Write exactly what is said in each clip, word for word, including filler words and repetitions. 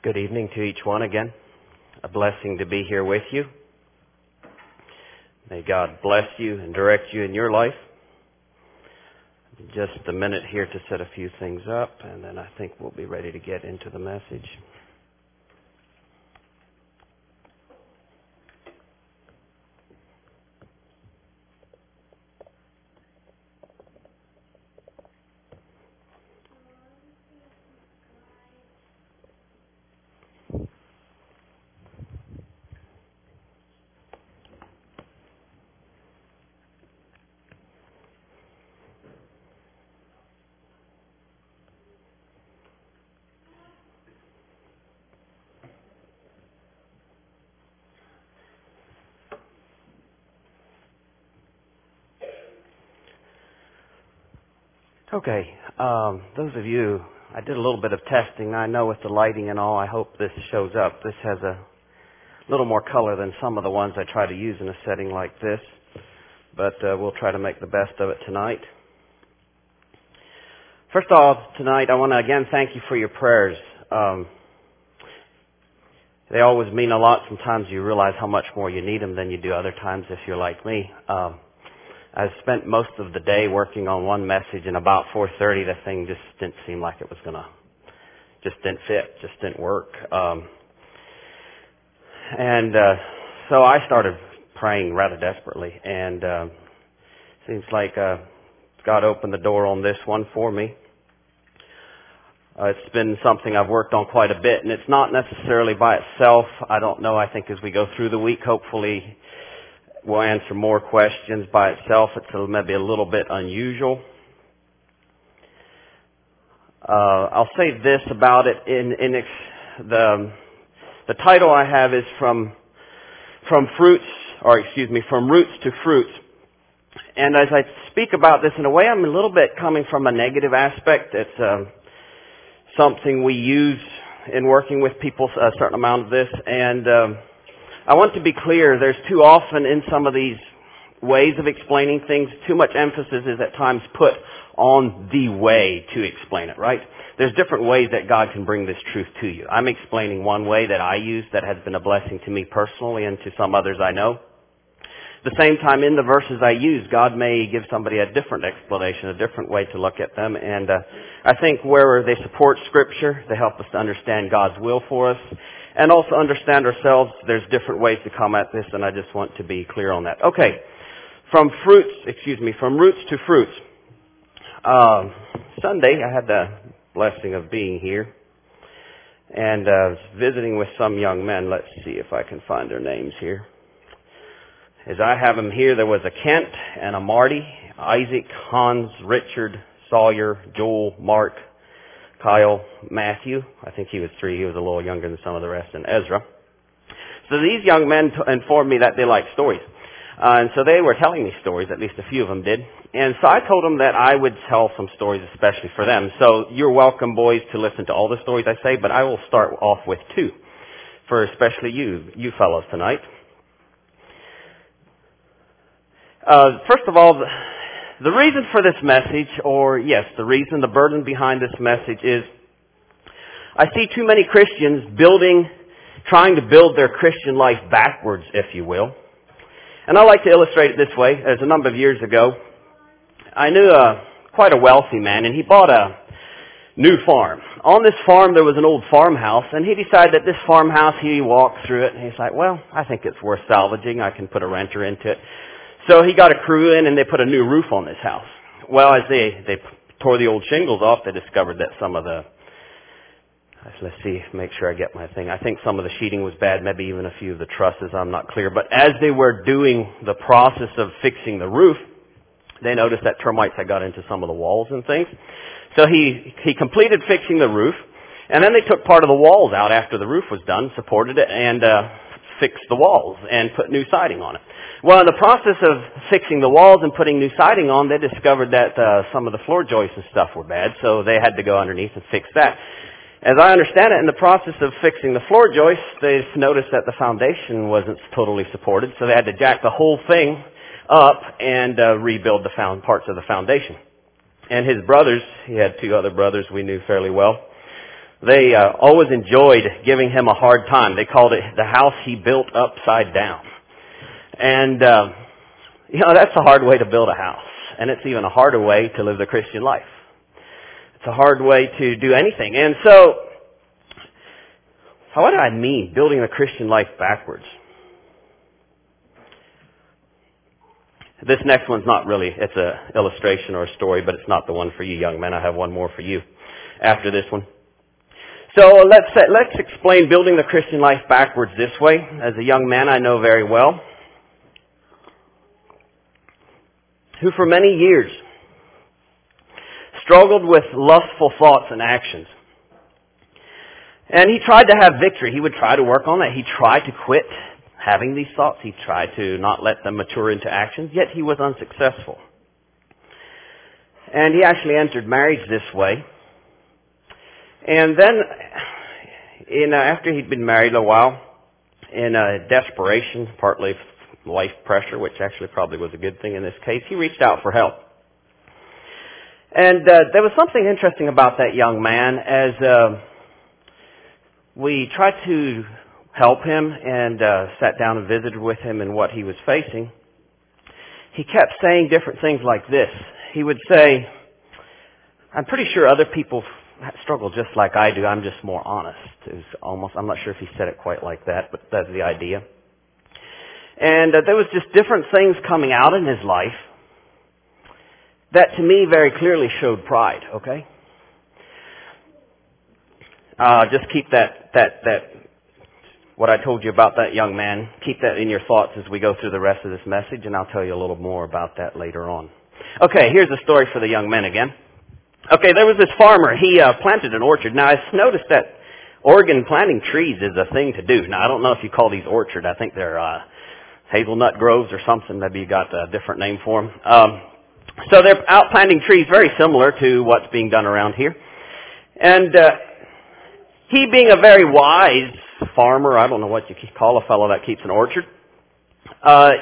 Good evening to each one again. A blessing to be here with you. May God bless you and direct you in your life. Just a minute here to set a few things up, and then I think we'll be ready to get into the message. Okay, um, those of you, I did a little bit of testing. I know with the lighting and all, I hope this shows up. This has a little more color than some of the ones I try to use in a setting like this, but uh, we'll try to make the best of it tonight. First off, tonight I want to again thank you for your prayers. Um, they always mean a lot. Sometimes you realize how much more you need them than you do other times if you're like me. Um, I spent most of the day working on one message, and about four thirty, the thing just didn't seem like it was gonna, just didn't fit, just didn't work. Um, and uh, so I started praying rather desperately, and uh, seems like uh, God opened the door on this one for me. Uh, it's been something I've worked on quite a bit, and it's not necessarily by itself. I don't know. I think as we go through the week, hopefully we'll answer more questions by itself. It's maybe a little bit unusual. Uh, I'll say this about it. In, in ex- the the title I have is from from fruits, or excuse me, from roots to fruits. And as I speak about this, in a way, I'm a little bit coming from a negative aspect. It's uh, something we use in working with people, a certain amount of this, and um, I want to be clear, there's too often in some of these ways of explaining things, too much emphasis is at times put on the way to explain it, right? There's different ways that God can bring this truth to you. I'm explaining one way that I use that has been a blessing to me personally and to some others I know. At the same time, in the verses I use, God may give somebody a different explanation, a different way to look at them. And uh, I think where they support Scripture, they help us to understand God's will for us. And also understand ourselves, there's different ways to come at this, and I just want to be clear on that. Okay, from fruits, excuse me, from roots to fruits. Uh, Sunday, I had the blessing of being here, and uh, I was visiting with some young men. Let's see if I can find their names here. As I have them here, there was a Kent and a Marty, Isaac, Hans, Richard, Sawyer, Joel, Mark, Kyle, Matthew. I think he was three. He was a little younger than some of the rest, and Ezra. So these young men t- informed me that they like stories. Uh, and so they were telling me stories, at least a few of them did. And so I told them that I would tell some stories especially for them. So you're welcome, boys, to listen to all the stories I say, but I will start off with two, for especially you, you fellows tonight. Uh, first of all, the, the reason for this message, or yes, the reason, the burden behind this message is I see too many Christians building, trying to build their Christian life backwards, if you will. And I like to illustrate it this way. As a number of years ago, I knew a, quite a wealthy man, and he bought a new farm. On this farm, there was an old farmhouse, and he decided that this farmhouse, he walked through it, and he's like, well, I think it's worth salvaging. I can put a renter into it. So he got a crew in, and they put a new roof on this house. Well, as they, they tore the old shingles off, they discovered that some of the, let's see, make sure I get my thing. I think some of the sheeting was bad, maybe even a few of the trusses, I'm not clear. But as they were doing the process of fixing the roof, they noticed that termites had got into some of the walls and things. So he, he completed fixing the roof, and then they took part of the walls out after the roof was done, supported it, and uh, fixed the walls and put new siding on it. Well, in the process of fixing the walls and putting new siding on, they discovered that uh, some of the floor joists and stuff were bad, so they had to go underneath and fix that. As I understand it, in the process of fixing the floor joists, they noticed that the foundation wasn't totally supported, so they had to jack the whole thing up and uh, rebuild the found parts of the foundation. And his brothers, he had two other brothers we knew fairly well, They uh, always enjoyed giving him a hard time. They called it the house he built upside down. And, uh, you know, that's a hard way to build a house. And it's even a harder way to live the Christian life. It's a hard way to do anything. And so, what do I mean, building the Christian life backwards? This next one's not really, it's an illustration or a story, but it's not the one for you young men. I have one more for you after this one. So let's let's explain building the Christian life backwards this way. As a young man I know very well, who for many years struggled with lustful thoughts and actions. And he tried to have victory. He would try to work on that. He tried to quit having these thoughts. He tried to not let them mature into actions, yet he was unsuccessful. And he actually entered marriage this way. And then, in, uh, after he'd been married a while, in uh, desperation, partly life pressure, which actually probably was a good thing in this case, he reached out for help. And uh, there was something interesting about that young man as uh, we tried to help him and uh, sat down and visited with him in what he was facing. He kept saying different things like this. He would say, I'm pretty sure other people struggle just like I do. I'm just more honest. It was almost, I'm not sure if he said it quite like that, but that's the idea. And uh, there was just different things coming out in his life that to me very clearly showed pride, okay? Uh, just keep that, that, that, what I told you about that young man, keep that in your thoughts as we go through the rest of this message, and I'll tell you a little more about that later on. Okay, here's a story for the young men again. Okay, there was this farmer. He uh, planted an orchard. Now, I noticed that Oregon planting trees is a thing to do. Now, I don't know if you call these orchard. I think they're uh, hazelnut groves or something. Maybe you got a different name for them. Um, so they're out planting trees very similar to what's being done around here. And uh, he being a very wise farmer, I don't know what you call a fellow that keeps an orchard, uh,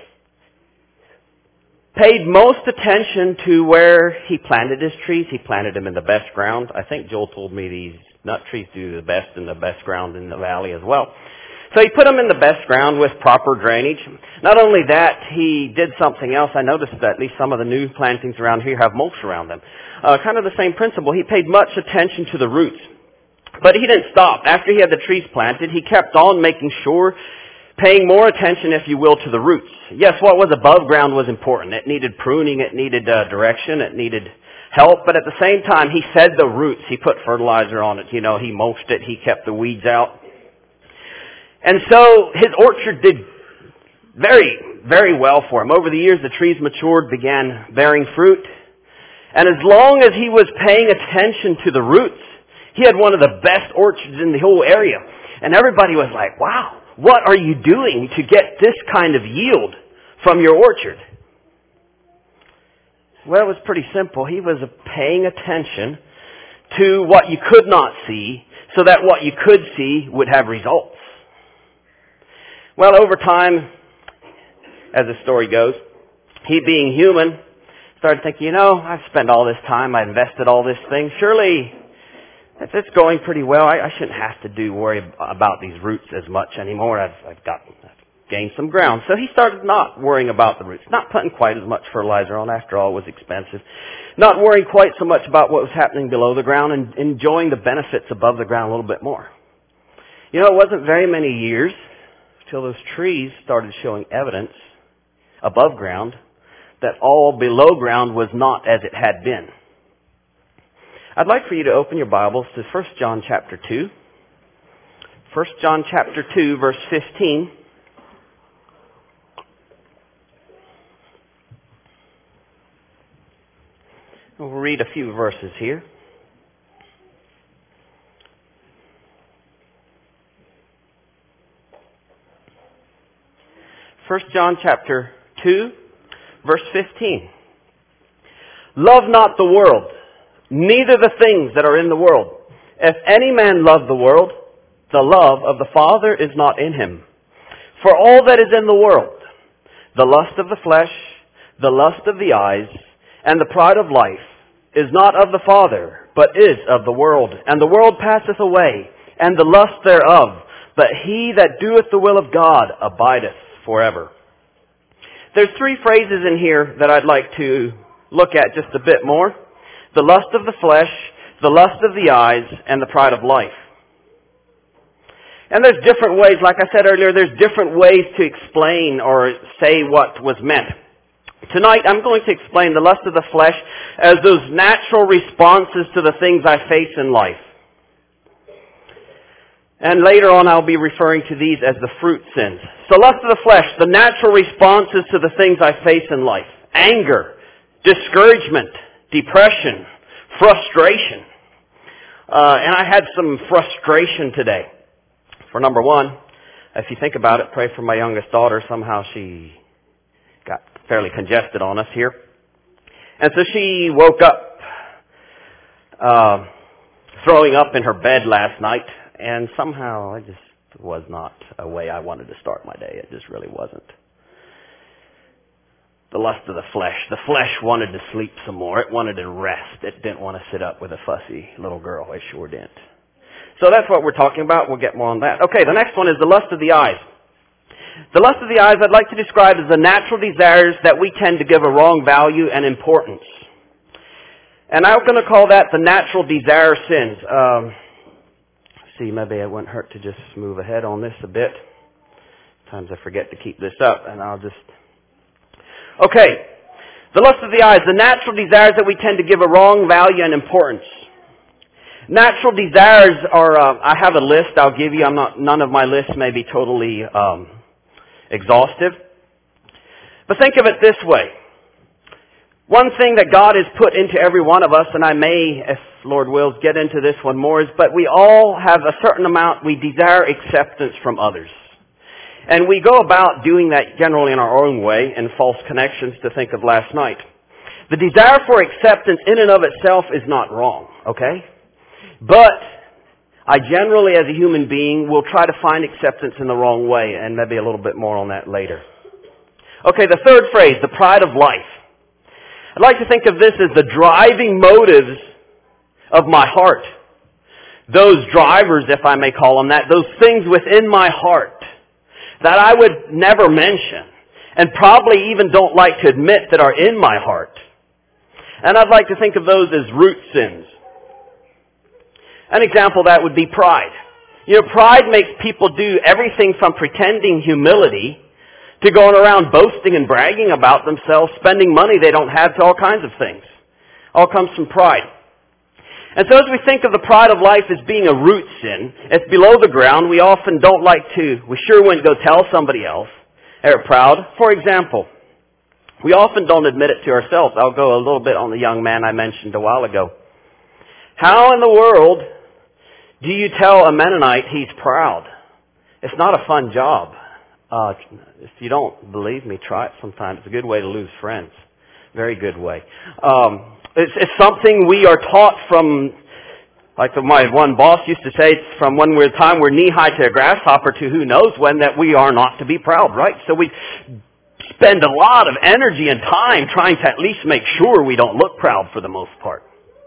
paid most attention to where he planted his trees. He planted them in the best ground. I think Joel told me these nut trees do the best in the best ground in the valley as well. So he put them in the best ground with proper drainage. Not only that, he did something else. I noticed that at least some of the new plantings around here have mulch around them. Uh, kind of the same principle. He paid much attention to the roots. But he didn't stop. After he had the trees planted, he kept on making sure, paying more attention, if you will, to the roots. Yes, what was above ground was important. It needed pruning, it needed uh, direction, it needed help, but at the same time, he fed the roots. He put fertilizer on it, you know, he mulched it, he kept the weeds out. And so his orchard did very, very well for him. Over the years, the trees matured, began bearing fruit. And as long as he was paying attention to the roots, he had one of the best orchards in the whole area. And everybody was like, wow, what are you doing to get this kind of yield from your orchard? Well, it was pretty simple. He was paying attention to what you could not see so that what you could see would have results. Well, over time, as the story goes, he being human started thinking, you know, I've spent all this time, I've invested all this thing. Surely, if it's going pretty well, I, I shouldn't have to do worry about these roots as much anymore. I've, I've got I've gained some ground. So he started not worrying about the roots, not putting quite as much fertilizer on. After all, it was expensive. Not worrying quite so much about what was happening below the ground and enjoying the benefits above the ground a little bit more. You know, it wasn't very many years till those trees started showing evidence above ground that all below ground was not as it had been. I'd like for you to open your Bibles to First John chapter two. First John chapter two, verse fifteen. We'll read a few verses here. First John chapter two, verse fifteen. Love not the world, neither the things that are in the world. If any man love the world, the love of the Father is not in him. For all that is in the world, the lust of the flesh, the lust of the eyes, and the pride of life, is not of the Father, but is of the world. And the world passeth away, and the lust thereof. But he that doeth the will of God abideth forever. There's three phrases in here that I'd like to look at just a bit more. The lust of the flesh, the lust of the eyes, and the pride of life. And there's different ways, like I said earlier, there's different ways to explain or say what was meant. Tonight I'm going to explain the lust of the flesh as those natural responses to the things I face in life. And later on I'll be referring to these as the fruit sins. So lust of the flesh, the natural responses to the things I face in life. Anger, discouragement, depression, frustration. Uh, and I had some frustration today. For number one, if you think about it, pray for my youngest daughter. Somehow she got fairly congested on us here. And so she woke up uh, throwing up in her bed last night. And somehow I just was not a way I wanted to start my day. It just really wasn't. The lust of the flesh. The flesh wanted to sleep some more. It wanted to rest. It didn't want to sit up with a fussy little girl. It sure didn't. So that's what we're talking about. We'll get more on that. Okay, the next one is the lust of the eyes. The lust of the eyes I'd like to describe as the natural desires that we tend to give a wrong value and importance. And I'm going to call that the natural desire sins. Um, see, maybe it wouldn't hurt to just move ahead on this a bit. Sometimes I forget to keep this up, and I'll just... Okay, the lust of the eyes, the natural desires that we tend to give a wrong value and importance. Natural desires are, uh, I have a list I'll give you. I'm not, none of my lists may be totally um, exhaustive. But think of it this way. One thing that God has put into every one of us, and I may, if Lord wills, get into this one more, is but we all have a certain amount, we desire acceptance from others. And we go about doing that generally in our own way, in false connections to think of last night. The desire for acceptance in and of itself is not wrong, okay? But I generally, as a human being, will try to find acceptance in the wrong way, and maybe a little bit more on that later. Okay, the third phrase, the pride of life. I'd like to think of this as the driving motives of my heart. Those drivers, if I may call them that, those things within my heart that I would never mention, and probably even don't like to admit that are in my heart. And I'd like to think of those as root sins. An example of that would be pride. You know, pride makes people do everything from pretending humility to going around boasting and bragging about themselves, spending money they don't have, to all kinds of things. All comes from pride. And so as we think of the pride of life as being a root sin, it's below the ground. We often don't like to, we sure wouldn't go tell somebody else they're proud. For example, we often don't admit it to ourselves. I'll go a little bit on the young man I mentioned a while ago. How in the world do you tell a Mennonite he's proud? It's not a fun job. Uh, if you don't believe me, try it sometime. It's a good way to lose friends. Very good way. Um, it's, it's something we are taught from, like my one boss used to say, it's from when we're time we're knee-high to a grasshopper to who knows when, that we are not to be proud, right? So we spend a lot of energy and time trying to at least make sure we don't look proud for the most part.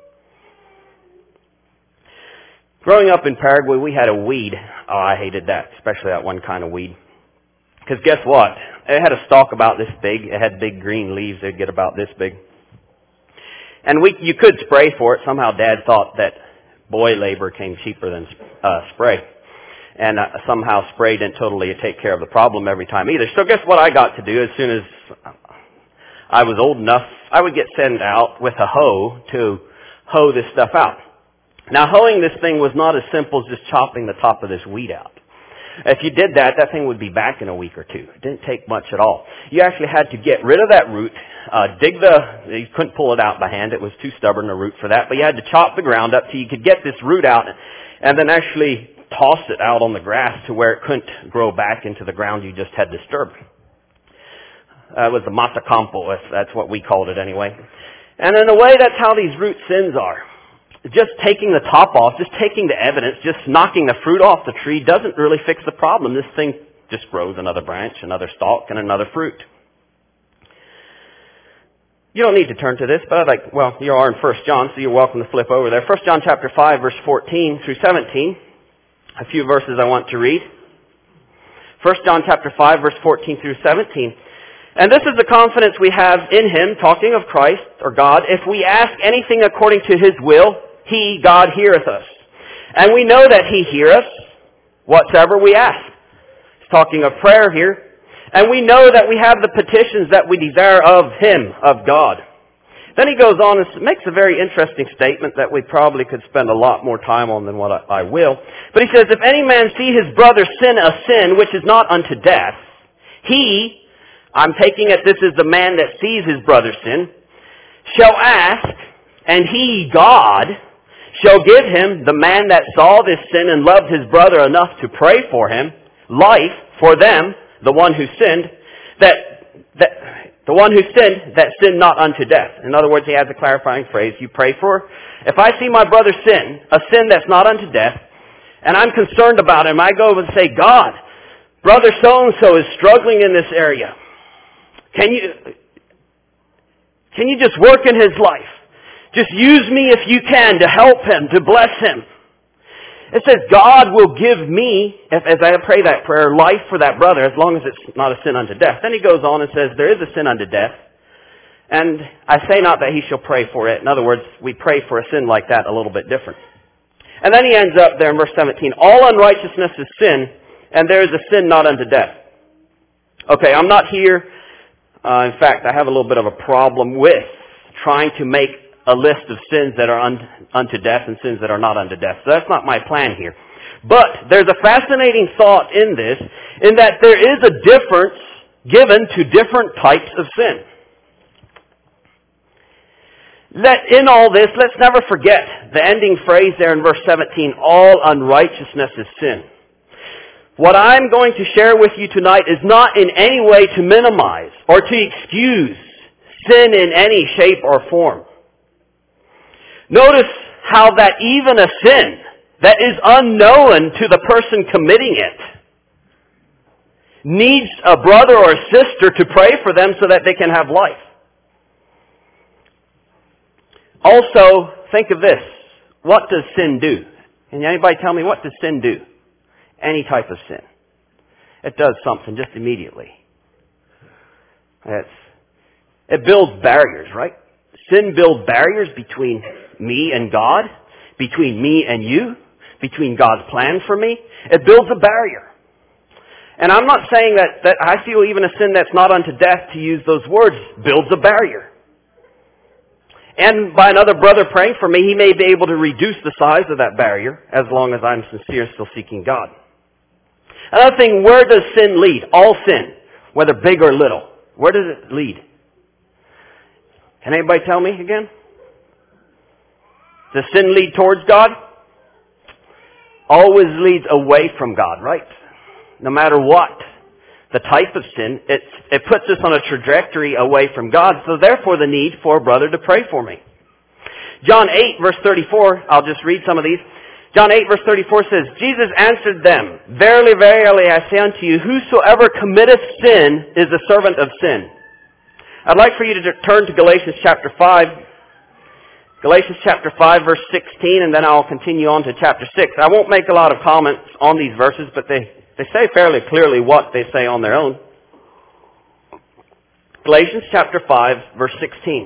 Growing up in Paraguay, we had a weed. Oh, I hated that, especially that one kind of weed. Because guess what? It had a stalk about this big. It had big green leaves. They'd get about this big. And we, you could spray for it. Somehow Dad thought that boy labor came cheaper than uh, spray. And uh, somehow spray didn't totally take care of the problem every time either. So guess what I got to do as soon as I was old enough? I would get sent out with a hoe to hoe this stuff out. Now, hoeing this thing was not as simple as just chopping the top of this weed out. If you did that, that thing would be back in a week or two. It didn't take much at all. You actually had to get rid of that root, uh, dig the, you couldn't pull it out by hand. It was too stubborn a root for that. But you had to chop the ground up so you could get this root out and then actually toss it out on the grass to where it couldn't grow back into the ground you just had disturbed. Uh, it was the mata campo, if that's what we called it anyway. And in a way, that's how these root sins are. Just taking the top off, just taking the evidence, just knocking the fruit off the tree doesn't really fix the problem. This thing just grows another branch, another stalk, and another fruit. You don't need to turn to this, but I'd like, well, you are in First John, so you're welcome to flip over there. First John chapter five, verse fourteen through seventeen. A few verses I want to read. First John chapter five, verse fourteen through seventeen. And this is the confidence we have in Him, talking of Christ, or God. If we ask anything according to His will, He, God, heareth us. And we know that He heareth us, whatsoever we ask. He's talking of prayer here. And we know that we have the petitions that we desire of Him, of God. Then he goes on and makes a very interesting statement that we probably could spend a lot more time on than what I, I will. But he says, if any man see his brother sin a sin which is not unto death, he, I'm taking it this is the man that sees his brother sin, shall ask, and He, God, shall give him, the man that saw this sin and loved his brother enough to pray for him, life for them, the one who sinned, that, that the one who sinned, that sinned not unto death. In other words, he adds a clarifying phrase. You pray for, if I see my brother sin, a sin that's not unto death, and I'm concerned about him, I go and say, God, brother so-and-so is struggling in this area. Can you, can you just work in his life? Just use me if you can to help him, to bless him. It says God will give me, if, as I pray that prayer, life for that brother, as long as it's not a sin unto death. Then he goes on and says, there is a sin unto death. And I say not that he shall pray for it. In other words, we pray for a sin like that a little bit different. And then he ends up there in verse seventeen, all unrighteousness is sin, and there is a sin not unto death. Okay, I'm not here. Uh, in fact, I have a little bit of a problem with trying to make a list of sins that are un, unto death and sins that are not unto death. So that's not my plan here. But there's a fascinating thought in this, in that there is a difference given to different types of sin. That in all this, let's never forget the ending phrase there in verse seventeen, all unrighteousness is sin. What I'm going to share with you tonight is not in any way to minimize or to excuse sin in any shape or form. Notice how that even a sin that is unknown to the person committing it needs a brother or a sister to pray for them so that they can have life. Also, think of this. What does sin do? Can anybody tell me, what does sin do? Any type of sin. It does something just immediately. It's, it builds barriers, right? Sin builds barriers between me and God, between me and you, between God's plan for me. It builds a barrier. And I'm not saying that, that I feel even a sin that's not unto death, to use those words, builds a barrier. And by another brother praying for me, he may be able to reduce the size of that barrier as long as I'm sincere, still seeking God. Another thing, where does sin lead? All sin, whether big or little. Where does it lead? Can anybody tell me again? Does sin lead towards God? Always leads away from God, right? No matter what the type of sin, it, it puts us on a trajectory away from God. So therefore the need for a brother to pray for me. John eight verse thirty-four, I'll just read some of these. John eight verse thirty-four says, Jesus answered them, Verily, verily, I say unto you, whosoever committeth sin is a servant of sin. I'd like for you to turn to Galatians chapter five. Galatians chapter five verse sixteen, and then I'll continue on to chapter six. I won't make a lot of comments on these verses, but they, they say fairly clearly what they say on their own. Galatians chapter five verse sixteen.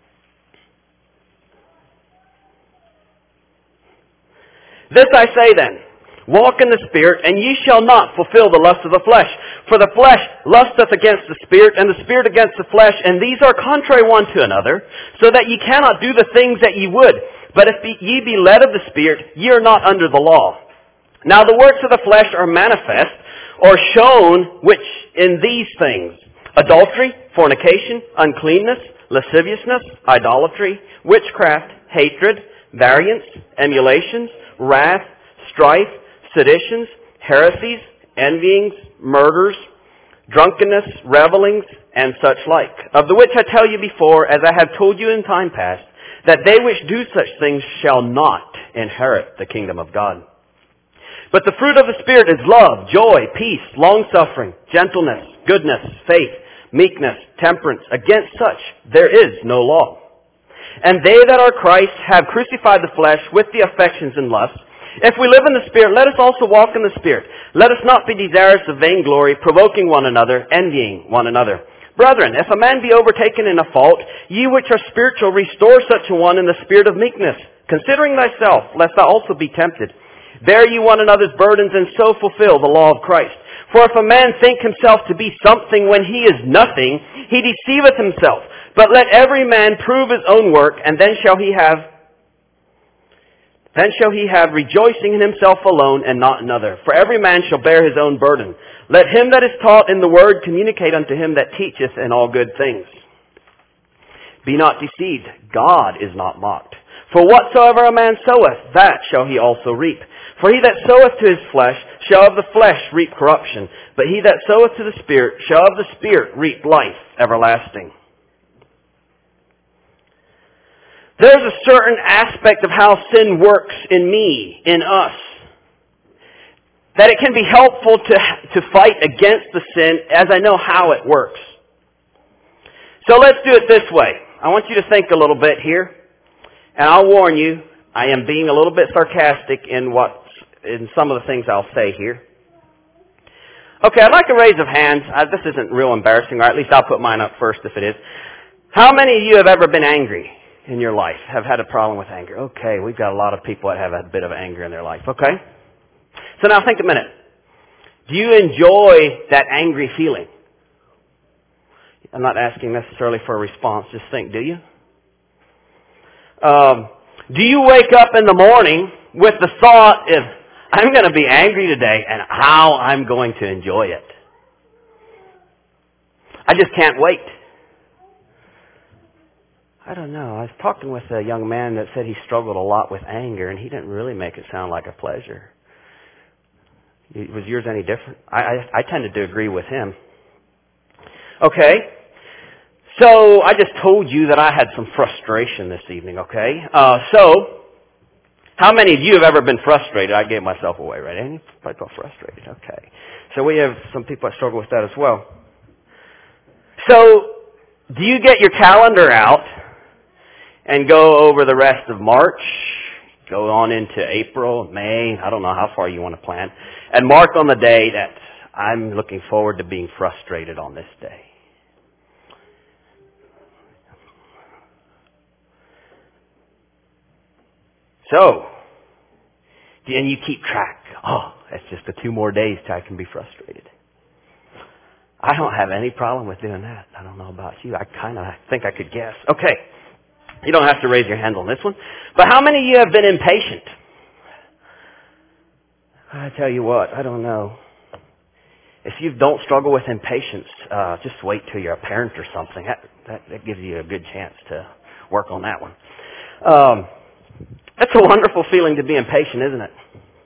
This I say then, walk in the Spirit, and ye shall not fulfill the lust of the flesh. For the flesh lusteth against the Spirit, and the Spirit against the flesh, and these are contrary one to another, so that ye cannot do the things that ye would. But if ye be led of the Spirit, ye are not under the law. Now the works of the flesh are manifest, or shown, which in these things: adultery, fornication, uncleanness, lasciviousness, idolatry, witchcraft, hatred, variance, emulations, wrath, strife, seditions, heresies, envyings, murders, drunkenness, revellings, and such like, of the which I tell you before, as I have told you in time past, that they which do such things shall not inherit the kingdom of God. But the fruit of the Spirit is love, joy, peace, long-suffering, gentleness, goodness, faith, meekness, temperance. Against such there is no law. And they that are Christ have crucified the flesh with the affections and lusts. If we live in the Spirit, let us also walk in the Spirit. Let us not be desirous of vainglory, provoking one another, envying one another. Brethren, if a man be overtaken in a fault, ye which are spiritual, restore such a one in the spirit of meekness, considering thyself, lest thou also be tempted. Bear ye one another's burdens, and so fulfill the law of Christ. For if a man think himself to be something when he is nothing, he deceiveth himself. But let every man prove his own work, and then shall he have then shall he have rejoicing in himself alone, and not another. For every man shall bear his own burden. Let him that is taught in the word communicate unto him that teacheth in all good things. Be not deceived, God is not mocked. For whatsoever a man soweth, that shall he also reap. For he that soweth to his flesh shall of the flesh reap corruption, but he that soweth to the Spirit shall of the Spirit reap life everlasting. There's a certain aspect of how sin works in me, in us, that it can be helpful to, to fight against the sin as I know how it works. So let's do it this way. I want you to think a little bit here, and I'll warn you, I am being a little bit sarcastic in what, in some of the things I'll say here. Okay, I'd like a raise of hands. Uh, this isn't real embarrassing, or at least I'll put mine up first if it is. How many of you have ever been angry in your life, have had a problem with anger? Okay, we've got a lot of people that have a bit of anger in their life. Okay? So now think a minute. Do you enjoy that angry feeling? I'm not asking necessarily for a response. Just think, do you? Um, do you wake up in the morning with the thought, if I'm going to be angry today and how I'm going to enjoy it? I just can't wait. I don't know. I was talking with a young man that said he struggled a lot with anger, and he didn't really make it sound like a pleasure. Was yours any different? I, I, I tended to agree with him. Okay. So I just told you that I had some frustration this evening, okay? Uh, so, how many of you have ever been frustrated? I gave myself away, right? Any people frustrated? Okay. So we have some people that struggle with that as well. So, do you get your calendar out and go over the rest of March, go on into April, May, I don't know how far you want to plan, and mark on the day that I'm looking forward to being frustrated on this day? So, and you keep track. Oh, that's just the two more days till I can be frustrated. I don't have any problem with doing that. I don't know about you. I kind of think I could guess. Okay. You don't have to raise your hand on this one. But how many of you have been impatient? I tell you what, I don't know. If you don't struggle with impatience, uh, just wait till you're a parent or something. That, that, that gives you a good chance to work on that one. Um, that's a wonderful feeling to be impatient, isn't it?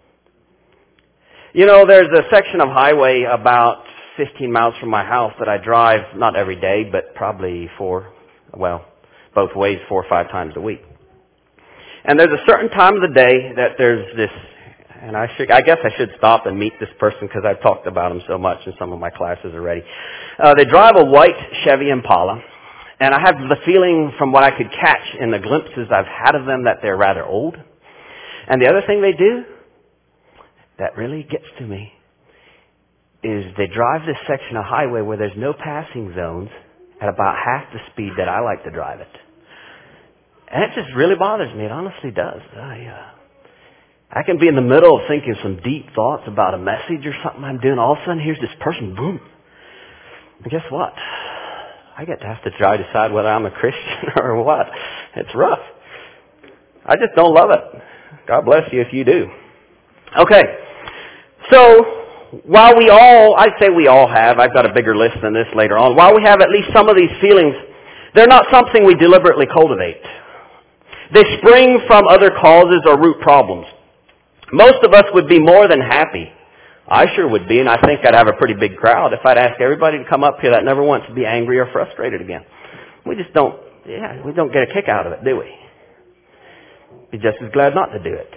You know, there's a section of highway about fifteen miles from my house that I drive, not every day, but probably four, well, both ways, four or five times a week. And there's a certain time of the day that there's this, and I should, I guess I should stop and meet this person because I've talked about him so much in some of my classes already. Uh, they drive a white Chevy Impala, and I have the feeling from what I could catch in the glimpses I've had of them that they're rather old. And the other thing they do that really gets to me is they drive this section of highway where there's no passing zones at about half the speed that I like to drive it. And it just really bothers me. It honestly does. I, uh, I can be in the middle of thinking some deep thoughts about a message or something I'm doing. All of a sudden, here's this person, boom. And guess what? I get to have to try to decide whether I'm a Christian or what. It's rough. I just don't love it. God bless you if you do. Okay. So, while we all, I'd say we all have, I've got a bigger list than this later on, while we have at least some of these feelings, they're not something we deliberately cultivate. They spring from other causes or root problems. Most of us would be more than happy. I sure would be, and I think I'd have a pretty big crowd if I'd ask everybody to come up here that never wants to be angry or frustrated again. We just don't, yeah, we don't get a kick out of it, do we? Be just as glad not to do it.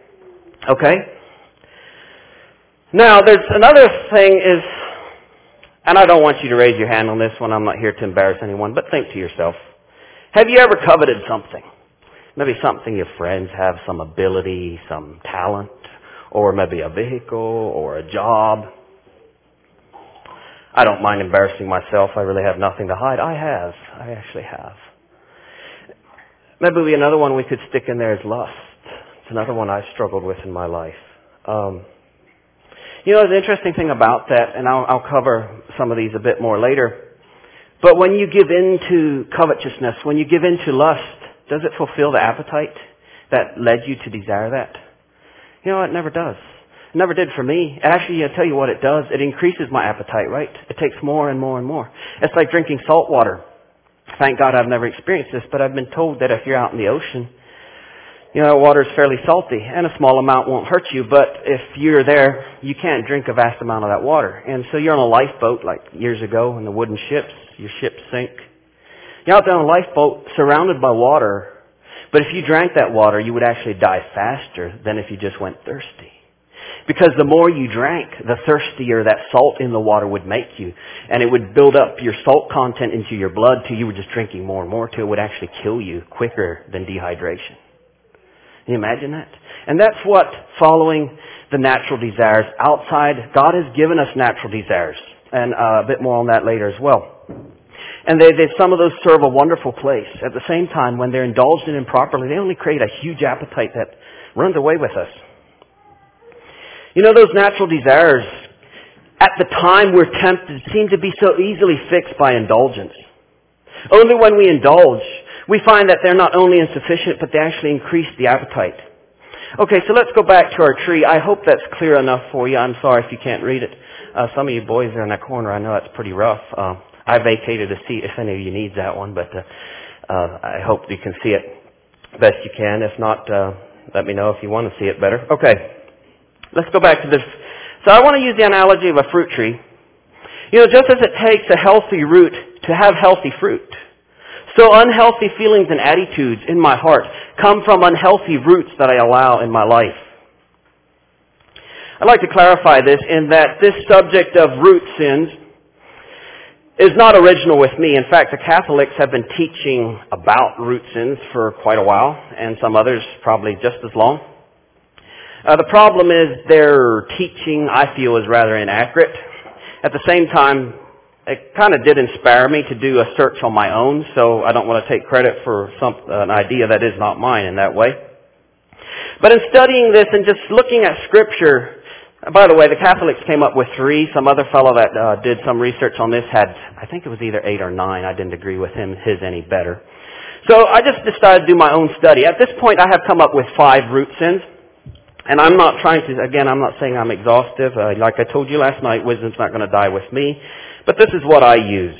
Okay? Now, there's another thing is, And I don't want you to raise your hand on this one. I'm not here to embarrass anyone, but think to yourself. Have you ever coveted something? Maybe something your friends have, some ability, some talent, or maybe a vehicle or a job. I don't mind embarrassing myself. I really have nothing to hide. I have. I actually have. Maybe another one we could stick in there is lust. It's another one I've struggled with in my life. Um, you know, the interesting thing about that, and I'll, I'll cover some of these a bit more later, but when you give in to covetousness, when you give in to lust, does it fulfill the appetite that led you to desire that? You know, it never does. It never did for me. Actually, I'll tell you what it does. It increases my appetite, right? It takes more and more and more. It's like drinking salt water. Thank God I've never experienced this, but I've been told that if you're out in the ocean, you know, water is fairly salty, and a small amount won't hurt you, but if you're there, you can't drink a vast amount of that water. And so you're on a lifeboat like years ago in the wooden ships. Your ships sink. You're out there on a lifeboat surrounded by water, but if you drank that water, you would actually die faster than if you just went thirsty. Because the more you drank, the thirstier that salt in the water would make you. And it would build up your salt content into your blood till you were just drinking more and more till it would actually kill you quicker than dehydration. Can you imagine that? And that's what following the natural desires outside. God has given us natural desires. And uh, a bit more on that later as well. And they, they, some of those serve a wonderful place. At the same time, when they're indulged in improperly, they only create a huge appetite that runs away with us. You know, those natural desires, at the time we're tempted, seem to be so easily fixed by indulgence. Only when we indulge, we find that they're not only insufficient, but they actually increase the appetite. Okay, so let's go back to our tree. I hope that's clear enough for you. I'm sorry if you can't read it. Uh, some of you boys are in that corner. I know that's pretty rough. Uh, I vacated a seat if any of you needs that one, but uh, uh, I hope you can see it best you can. If not, uh, let me know if you want to see it better. Okay. Let's go back to this. So I want to use the analogy of a fruit tree. You know, just as it takes a healthy root to have healthy fruit, so unhealthy feelings and attitudes in my heart come from unhealthy roots that I allow in my life. I'd like to clarify this in that this subject of root sins is not original with me. In fact, the Catholics have been teaching about root sins for quite a while, and some others probably just as long. Uh, the problem is their teaching, I feel, is rather inaccurate. At the same time, it kind of did inspire me to do a search on my own, so I don't want to take credit for some an idea that is not mine in that way. But in studying this and just looking at Scripture, by the way, the Catholics came up with three. Some other fellow that uh, did some research on this had, I think it was either eight or nine. I didn't agree with him, his any better. So I just decided to do my own study. At this point, I have come up with five root sins. And I'm not trying to, again, I'm not saying I'm exhaustive. Uh, like I told you last night, wisdom's not going to die with me. But this is what I use.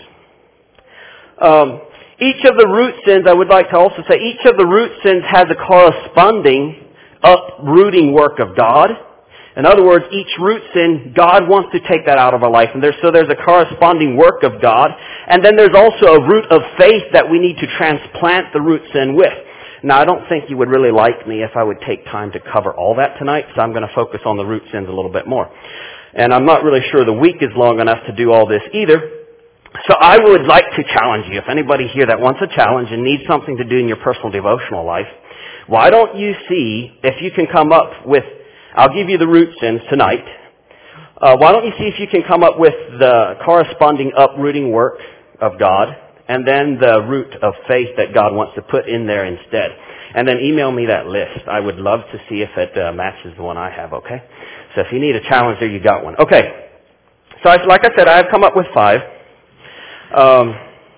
Um, each of the root sins, I would like to also say, each of the root sins has a corresponding uprooting work of God. In other words, each root sin, God wants to take that out of our life. And there's, so there's a corresponding work of God. And then there's also a root of faith that we need to transplant the root sin with. Now, I don't think you would really like me if I would take time to cover all that tonight, so I'm going to focus on the root sins a little bit more. And I'm not really sure the week is long enough to do all this either. So I would like to challenge you. If anybody here that wants a challenge and needs something to do in your personal devotional life, why don't you see if you can come up with, I'll give you the root sins tonight. Uh, why don't you see if you can come up with the corresponding uprooting work of God, and then the root of faith that God wants to put in there instead. And then email me that list. I would love to see if it uh, matches the one I have, okay? So if you need a challenge there, you got one. Okay. So I, like I said, I have come up with five. Um,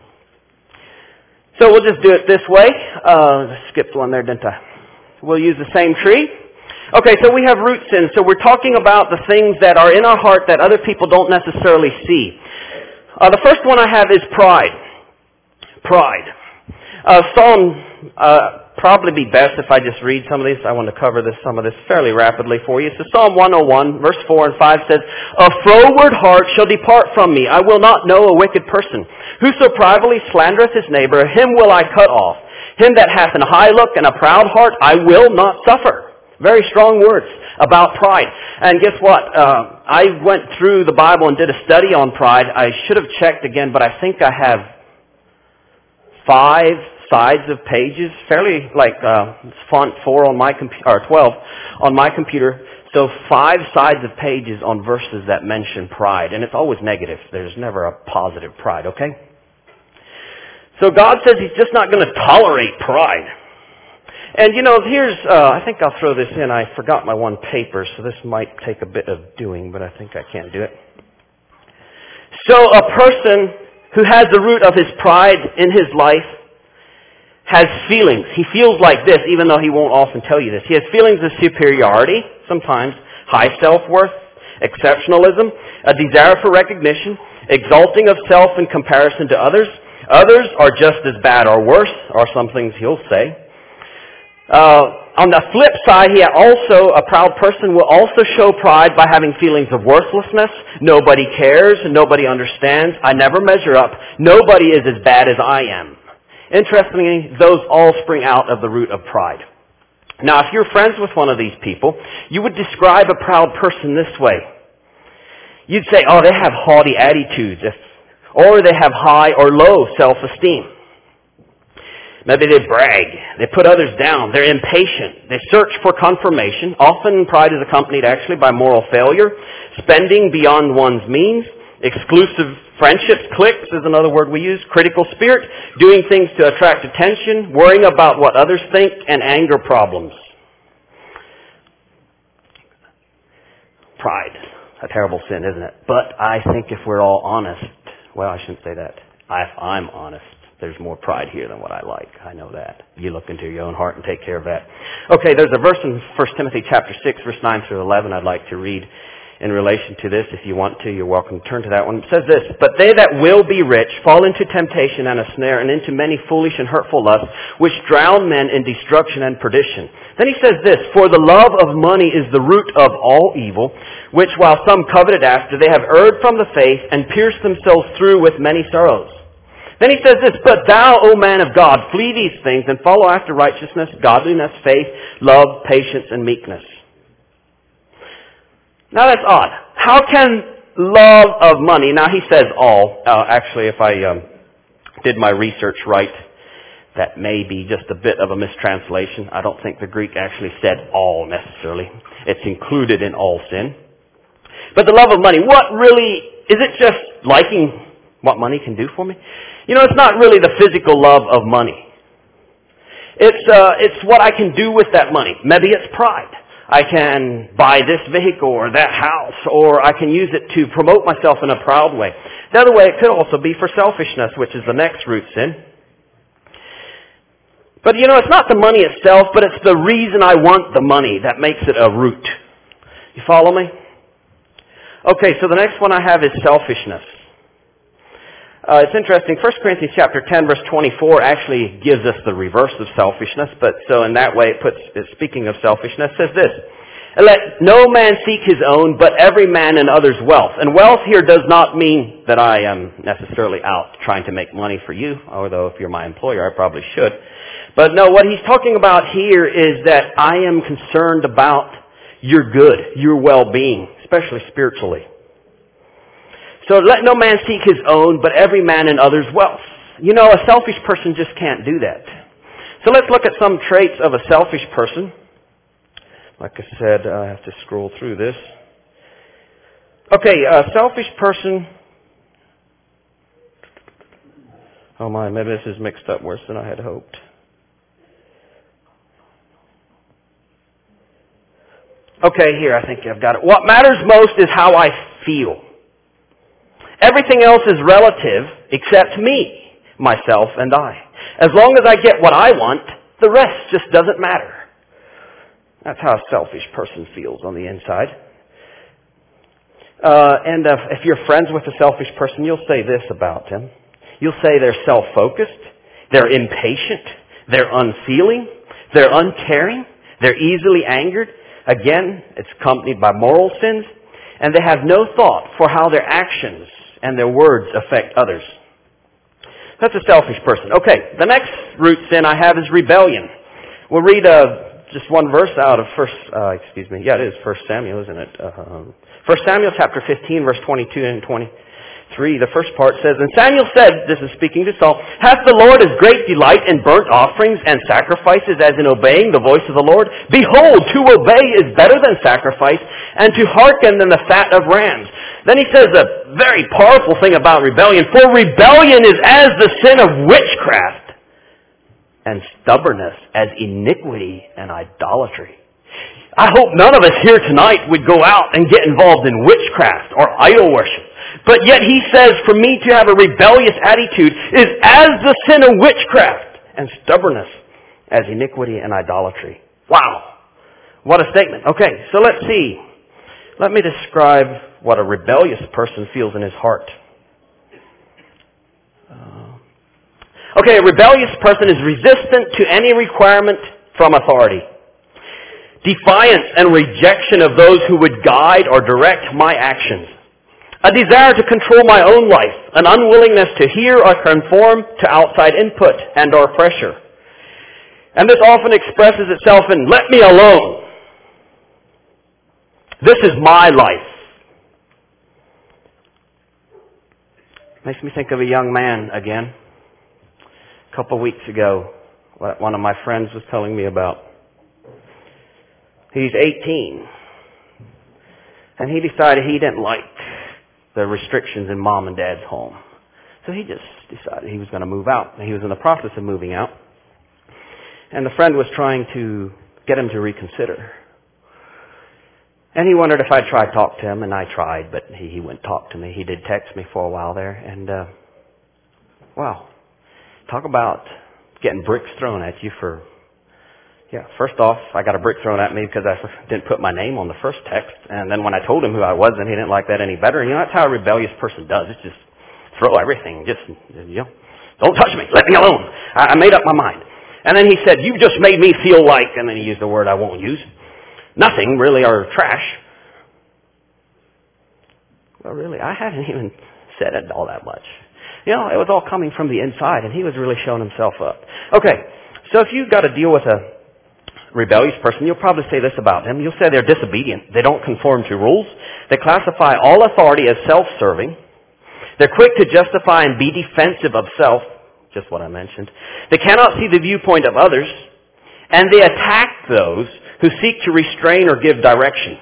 so we'll just do it this way. Uh, I skipped one there, didn't I? We'll use the same tree. Okay, so we have root sins. So we're talking about the things that are in our heart that other people don't necessarily see. Uh, the first one I have is pride. Pride. Uh, Psalm, uh, probably be best if I just read some of these. I want to cover this, some of this fairly rapidly for you. So Psalm one oh one, verse four and five says, "A froward heart shall depart from me. I will not know a wicked person. Whoso privately slandereth his neighbor, him will I cut off. Him that hath an high look and a proud heart, I will not suffer." Very strong words about pride. And guess what? Uh, I went through the Bible and did a study on pride. I should have checked again, but I think I have five sides of pages, fairly like uh, font four on my computer, or twelve on my computer. So five sides of pages on verses that mention pride. And it's always negative. There's never a positive pride, okay? So God says He's just not going to tolerate pride. And you know, here's, uh, I think I'll throw this in. I forgot my one paper, so this might take a bit of doing, but I think I can do it. So a person who has the root of his pride in his life has feelings. He feels like this, even though he won't often tell you this. He has feelings of superiority, sometimes, high self-worth, exceptionalism, a desire for recognition, exalting of self in comparison to others. Others are just as bad or worse, are some things he'll say. Uh, on the flip side, he also, a proud person will also show pride by having feelings of worthlessness. Nobody cares, nobody understands. I never measure up. Nobody is as bad as I am. Interestingly, those all spring out of the root of pride. Now, if you're friends with one of these people, you would describe a proud person this way. You'd say, oh, they have haughty attitudes, if, or they have high or low self-esteem. Maybe they brag. They put others down. They're impatient. They search for confirmation. Often pride is accompanied actually by moral failure, spending beyond one's means, exclusive friendships, cliques is another word we use, critical spirit, doing things to attract attention, worrying about what others think, and anger problems. Pride. A terrible sin, isn't it? But I think if we're all honest, well, I shouldn't say that. If I'm honest, there's more pride here than what I like. I know that. You look into your own heart and take care of that. Okay, there's a verse in First Timothy chapter six, verse nine through eleven I'd like to read in relation to this. If you want to, you're welcome to turn to that one. It says this, but they that will be rich fall into temptation and a snare and into many foolish and hurtful lusts, which drown men in destruction and perdition. Then he says this, for the love of money is the root of all evil, which while some coveted after, they have erred from the faith and pierced themselves through with many sorrows. Then he says this, but thou, O man of God, flee these things and follow after righteousness, godliness, faith, love, patience, and meekness. Now that's odd. How can love of money, now he says all. Uh, actually, if I um, did my research right, that may be just a bit of a mistranslation. I don't think the Greek actually said all necessarily. It's included in all sin. But the love of money, what really, is it just liking what money can do for me? You know, it's not really the physical love of money. It's uh, it's what I can do with that money. Maybe it's pride. I can buy this vehicle or that house, or I can use it to promote myself in a proud way. The other way, it could also be for selfishness, which is the next root sin. But you know, it's not the money itself, but it's the reason I want the money that makes it a root. You follow me? Okay, so the next one I have is selfishness. Uh, it's interesting. First Corinthians chapter ten, verse twenty-four actually gives us the reverse of selfishness. But so in that way, it puts, speaking of selfishness, says this: let no man seek his own, but every man another's wealth. And wealth here does not mean that I am necessarily out trying to make money for you. Although if you're my employer, I probably should. But no, what he's talking about here is that I am concerned about your good, your well-being, especially spiritually. So let no man seek his own, but every man another's wealth. You know, a selfish person just can't do that. So let's look at some traits of a selfish person. Like I said, I have to scroll through this. Okay, a selfish person. Oh my, maybe this is mixed up worse than I had hoped. Okay, here, I think I've got it. What matters most is how I feel. Everything else is relative except me, myself, and I. As long as I get what I want, the rest just doesn't matter. That's how a selfish person feels on the inside. Uh, and uh, if you're friends with a selfish person, you'll say this about them. You'll say they're self-focused, they're impatient, they're unfeeling, they're uncaring, they're easily angered. Again, it's accompanied by moral sins, and they have no thought for how their actions and their words affect others. That's a selfish person. Okay, the next root sin I have is rebellion. We'll read uh, just one verse out of First, uh, excuse me, yeah, it is First Samuel, isn't it? Uh, First Samuel chapter fifteen, verse twenty-two and twenty-three. The first part says, "And Samuel said," this is speaking to Saul, "Hath the Lord as great delight in burnt offerings and sacrifices as in obeying the voice of the Lord? Behold, to obey is better than sacrifice, and to hearken than the fat of rams." Then he says a very powerful thing about rebellion. "For rebellion is as the sin of witchcraft, and stubbornness as iniquity and idolatry." I hope none of us here tonight would go out and get involved in witchcraft or idol worship. But yet he says for me to have a rebellious attitude is as the sin of witchcraft, and stubbornness as iniquity and idolatry. Wow. What a statement. Okay, so let's see. Let me describe what a rebellious person feels in his heart. Uh, okay, a rebellious person is resistant to any requirement from authority. Defiance and rejection of those who would guide or direct my actions. A desire to control my own life. An unwillingness to hear or conform to outside input and or pressure. And this often expresses itself in, "Let me alone. This is my life." Makes me think of a young man again. A couple of weeks ago, what one of my friends was telling me about. He's eighteen. And he decided he didn't like the restrictions in mom and dad's home. So he just decided he was going to move out. And he was in the process of moving out. And the friend was trying to get him to reconsider. And he wondered if I'd try to talk to him, and I tried, but he, he wouldn't talk to me. He did text me for a while there, and, uh, wow. Talk about getting bricks thrown at you for, yeah, first off, I got a brick thrown at me because I didn't put my name on the first text, and then when I told him who I was, then he didn't like that any better. And you know, that's how a rebellious person does. It's just throw everything, just, you know, don't touch me, let me alone. I, I made up my mind. And then he said, "You just made me feel like," and then he used a word I won't use, "nothing really, or trash." Well, really, I hadn't even said it all that much. You know, it was all coming from the inside, and he was really showing himself up. Okay, so if you've got to deal with a rebellious person, you'll probably say this about them. You'll say they're disobedient. They don't conform to rules. They classify all authority as self-serving. They're quick to justify and be defensive of self, just what I mentioned. They cannot see the viewpoint of others, and they attack those who seek to restrain or give direction.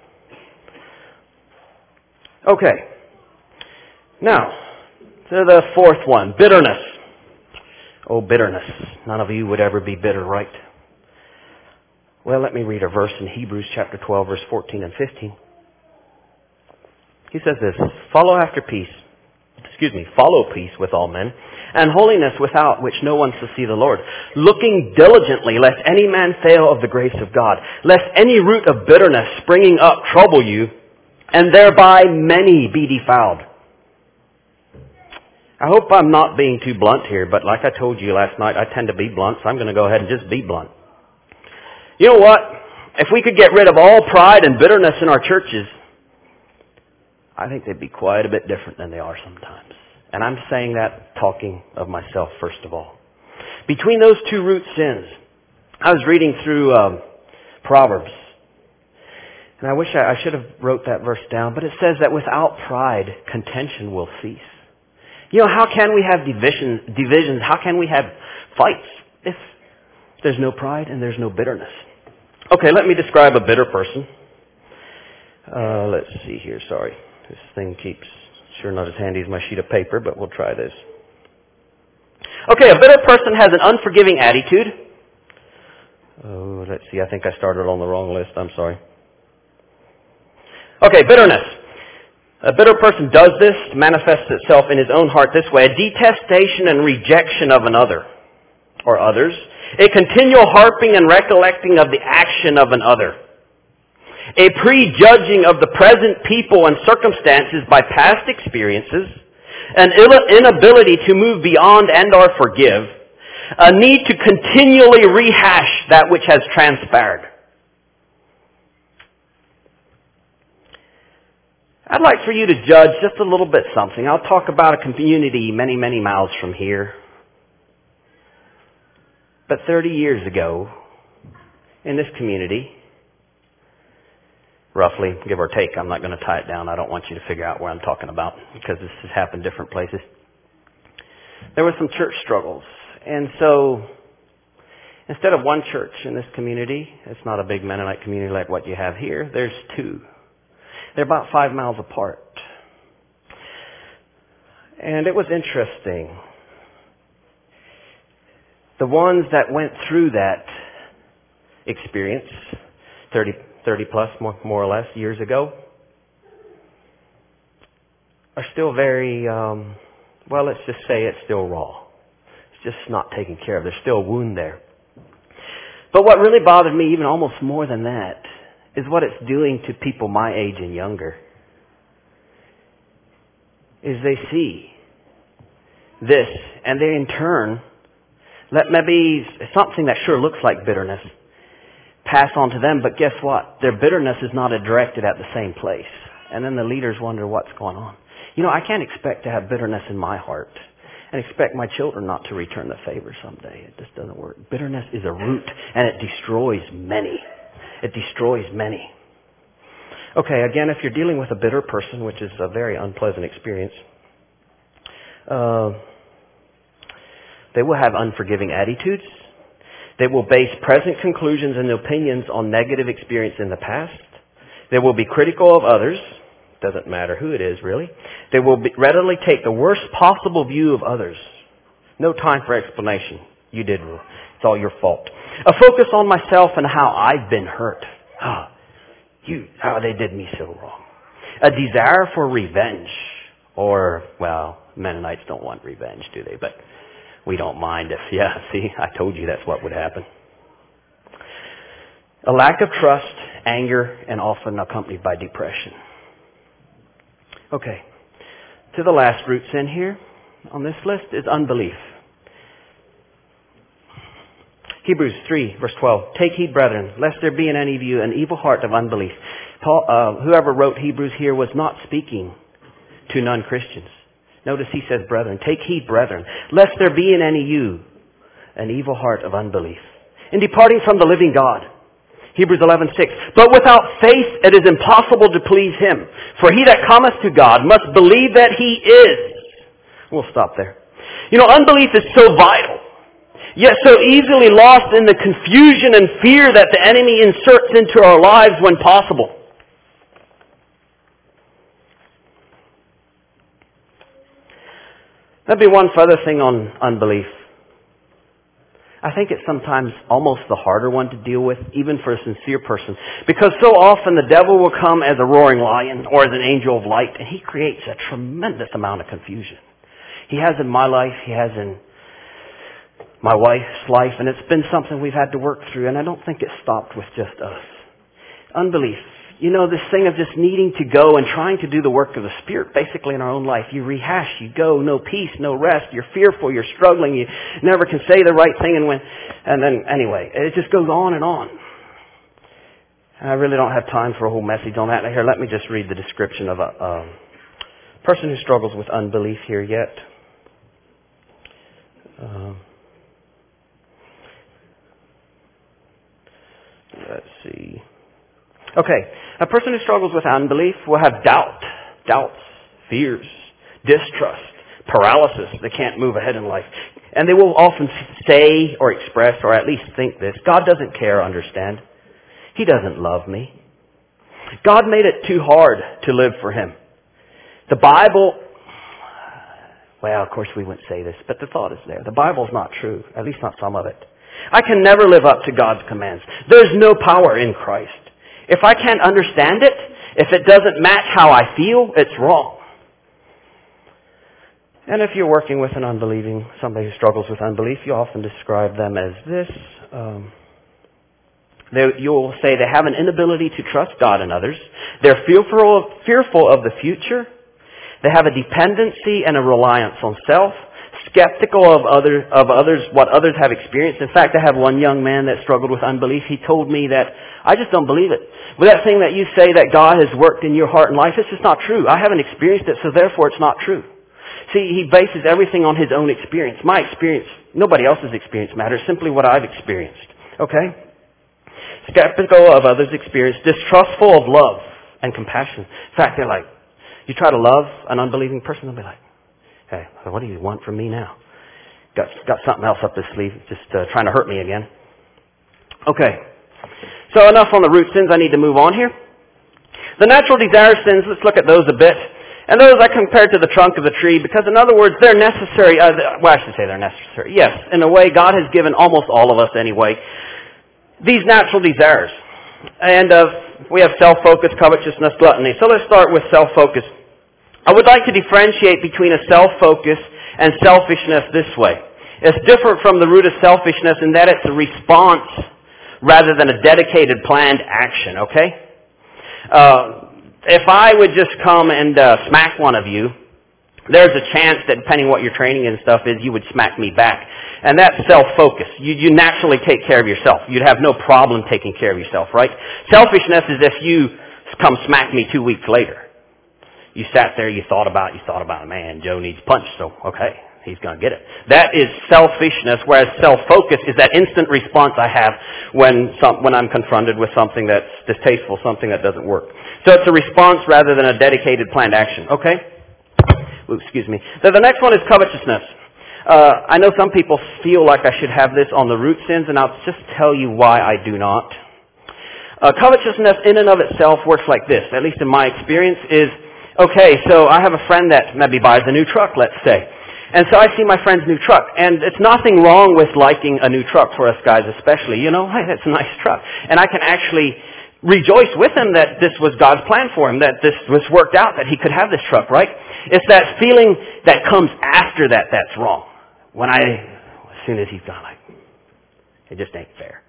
Okay. Now, to the fourth one, bitterness. Oh, bitterness. None of you would ever be bitter, right? Well, let me read a verse in Hebrews chapter twelve, verse fourteen and fifteen. He says this, "Follow after peace, excuse me, follow peace with all men, and holiness without which no one shall see the Lord, looking diligently lest any man fail of the grace of God, lest any root of bitterness springing up trouble you, and thereby many be defiled." I hope I'm not being too blunt here, but like I told you last night, I tend to be blunt, so I'm going to go ahead and just be blunt. You know what? If we could get rid of all pride and bitterness in our churches, I think they'd be quite a bit different than they are sometimes. And I'm saying that talking of myself first of all. Between those two root sins, I was reading through um, Proverbs. And I wish I, I should have wrote that verse down, but it says that without pride, contention will cease. You know, how can we have divisions, divisions? How can we have fights if there's no pride and there's no bitterness? Okay, let me describe a bitter person. Uh, let's see here, sorry. This thing keeps, sure not as handy as my sheet of paper, but we'll try this. Okay, a bitter person has an unforgiving attitude. Oh, let's see, I think I started on the wrong list, I'm sorry. Okay, bitterness. A bitter person does this, manifests itself in his own heart this way, a detestation and rejection of another or others, a continual harping and recollecting of the action of another, a prejudging of the present people and circumstances by past experiences, an inability to move beyond and or forgive, a need to continually rehash that which has transpired. I'd like for you to judge just a little bit something. I'll talk about a community many, many miles from here. But thirty years ago, in this community, roughly, give or take, I'm not going to tie it down. I don't want you to figure out where I'm talking about because this has happened different places. There were some church struggles. And so instead of one church in this community, it's not a big Mennonite community like what you have here, there's two. They're about five miles apart. And it was interesting. The ones that went through that experience, thirty, thirty plus, more, more or less, years ago, are still very, um, well, let's just say it's still raw. It's just not taken care of. There's still a wound there. But what really bothered me, even almost more than that, is what it's doing to people my age and younger. Is they see this, and they in turn let maybe something that sure looks like bitterness pass on to them, but guess what? Their bitterness is not directed at the same place. And then the leaders wonder what's going on. You know, I can't expect to have bitterness in my heart and expect my children not to return the favor someday. It just doesn't work. Bitterness is a root, and it destroys many. It destroys many. Okay, again, if you're dealing with a bitter person, which is a very unpleasant experience, uh, they will have unforgiving attitudes. They will base present conclusions and opinions on negative experience in the past. They will be critical of others. Doesn't matter who it is, really. They will be readily take the worst possible view of others. No time for explanation. You did wrong. It's all your fault. A focus on myself and how I've been hurt. Ah, you, how they did me so wrong. A desire for revenge. Or, well, Mennonites don't want revenge, do they? But we don't mind if, yeah, see, I told you that's what would happen. A lack of trust, anger, and often accompanied by depression. Okay, to the last root sin here on this list is unbelief. Hebrews three, verse twelve. Take heed, brethren, lest there be in any of you an evil heart of unbelief. Paul, uh, whoever wrote Hebrews here was not speaking to non-Christians. Notice he says, brethren. Take heed, brethren, lest there be in any of you an evil heart of unbelief, in departing from the living God. Hebrews eleven six. But without faith it is impossible to please Him. For he that cometh to God must believe that He is. We'll stop there. You know, unbelief is so vital, yet so easily lost in the confusion and fear that the enemy inserts into our lives when possible. That'd be one further thing on unbelief. I think it's sometimes almost the harder one to deal with, even for a sincere person. Because so often the devil will come as a roaring lion or as an angel of light, and he creates a tremendous amount of confusion. He has in my life, he has in my wife's life, and it's been something we've had to work through, and I don't think it stopped with just us. Unbelief. You know, this thing of just needing to go and trying to do the work of the Spirit basically in our own life. You rehash, you go, no peace, no rest, you're fearful, you're struggling, you never can say the right thing, and when, and then anyway, it just goes on and on. And I really don't have time for a whole message on that. Here, let me just read the description of a, a person who struggles with unbelief here yet. Um, let's see. Okay, a person who struggles with unbelief will have doubt, doubts, fears, distrust, paralysis. They can't move ahead in life. And they will often say or express or at least think this: God doesn't care, understand. He doesn't love me. God made it too hard to live for Him. The Bible, well, of course we wouldn't say this, but the thought is there. The Bible's not true, at least not some of it. I can never live up to God's commands. There's no power in Christ. If I can't understand it, if it doesn't match how I feel, it's wrong. And if you're working with an unbelieving, somebody who struggles with unbelief, you often describe them as this. Um, you'll say they have an inability to trust God and others. They're fearful, fearful of the future. They have a dependency and a reliance on self. Skeptical of other, of others, what others have experienced. In fact, I have one young man that struggled with unbelief. He told me that, I just don't believe it. With that thing that you say that God has worked in your heart and life, it's just not true. I haven't experienced it, so therefore it's not true. See, he bases everything on his own experience. My experience, nobody else's experience matters, simply what I've experienced. Okay? skeptical of others' experience, distrustful of love and compassion. In fact, they're like, you try to love an unbelieving person, they'll be like, hey, what do you want from me now? Got got something else up his sleeve, just uh, trying to hurt me again. Okay, so enough on the root sins. I need to move on here. The natural desire sins, let's look at those a bit. And those I compared to the trunk of the tree because, in other words, they're necessary. Uh, well, I should say they're necessary. Yes, in a way, God has given almost all of us anyway these natural desires. And uh, we have self-focus, covetousness, gluttony. So let's start with self-focus. I would like to differentiate between a self-focus and selfishness this way. It's different from the root of selfishness in that it's a response rather than a dedicated, planned action, okay? Uh, if I would just come and uh, smack one of you, there's a chance that depending on what your training and stuff is, you would smack me back. And that's self-focus. You, you naturally take care of yourself. You'd have no problem taking care of yourself, right? Selfishness is if you come smack me two weeks later. You sat there, you thought about it, you thought about it, man, Joe needs punched, so okay, he's going to get it. That is selfishness, whereas self-focus is that instant response I have when some, when I'm confronted with something that's distasteful, something that doesn't work. So it's a response rather than a dedicated, planned action, okay? Ooh, excuse me. So the next one is covetousness. Uh, I know some people feel like I should have this on the root sins, and I'll just tell you why I do not. Uh, covetousness in and of itself works like this, at least in my experience, is, okay, so I have a friend that maybe buys a new truck, let's say. And so I see my friend's new truck, and it's nothing wrong with liking a new truck for us guys especially. You know, hey, that's a nice truck. And I can actually rejoice with him that this was God's plan for him, that this was worked out, that he could have this truck, right? It's that feeling that comes after that that's wrong. When I, as soon as he's gone, like, it just ain't fair.